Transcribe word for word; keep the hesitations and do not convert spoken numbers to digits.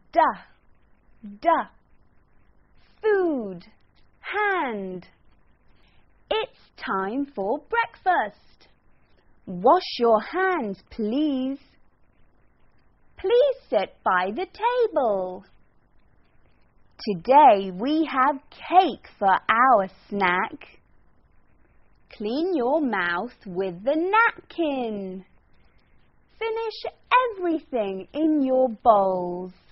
D, D. Food, hand. It's time for breakfast. Wash your hands, please. Please sit by the table. Today we have cake for our snack. Clean your mouth with the napkin. Finish everything in your bowls.